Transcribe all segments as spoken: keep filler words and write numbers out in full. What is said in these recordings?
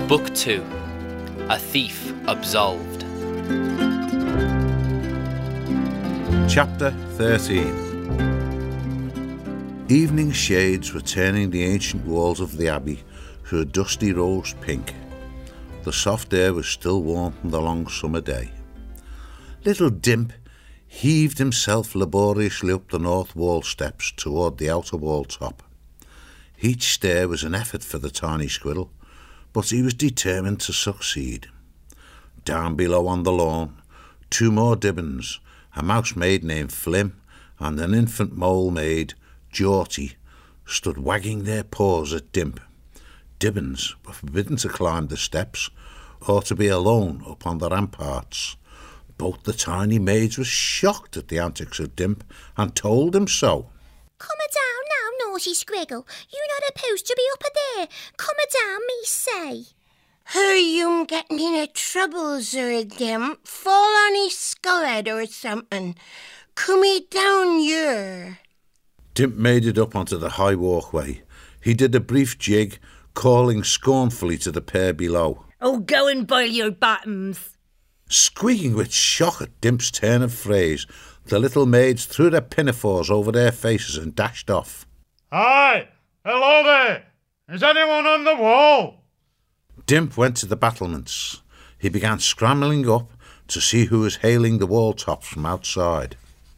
Book two. A Thief Absolved. Chapter thirteen. Evening shades were turning the ancient walls of the abbey to a dusty rose pink. The soft air was still warm from the long summer day. Little Dimp heaved himself laboriously up the north wall steps toward the outer wall top. Each stair was an effort for the tiny squirrel, but he was determined to succeed. Down below on the lawn, two more Dibbons, a mouse maid named Flim and an infant mole maid, Georty, stood wagging their paws at Dimp. Dibbons were forbidden to climb the steps or to be alone up on the ramparts. Both the tiny maids were shocked at the antics of Dimp and told him so. Come a down now, naughty squiggle. You're not supposed to be up a there. Come a down, me say. Are you getting in a trouble, Sir Dimp? Fall on his skull head or something. Come he down here. Dimp made it up onto the high walkway. He did a brief jig, calling scornfully to the pair below. Oh, go and boil your bottoms. Squeaking with shock at Dimp's turn of phrase, the little maids threw their pinafores over their faces and dashed off. Hi! Hello there! Is anyone on the wall? Dimp went to the battlements. He began scrambling up to see who was hailing the wall tops from outside.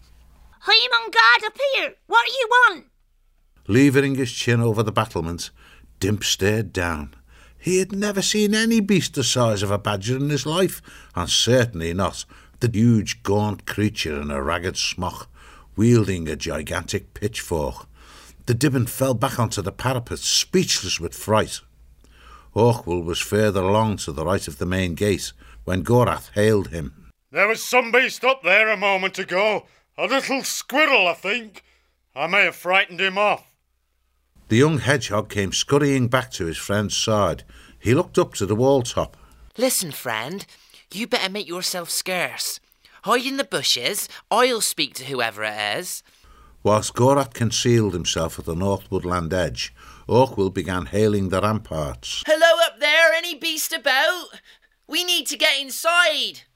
I'm on guard up here. What do you want? Levering his chin over the battlement, Dimp stared down. He had never seen any beast the size of a badger in his life, and certainly not the huge gaunt creature in a ragged smock, wielding a gigantic pitchfork. The Dibbon fell back onto the parapet, speechless with fright. Orkwool was further along to the right of the main gate when Gorath hailed him. There was some beast up there a moment ago. A little squirrel, I think. I may have frightened him off. The young hedgehog came scurrying back to his friend's side. He looked up to the wall top. Listen, friend, you better make yourself scarce. Hide in the bushes. I'll speak to whoever it is. Whilst Gorath concealed himself at the north woodland edge, Orkwool began hailing the ramparts. Hello up there, any beast about? We need to get inside.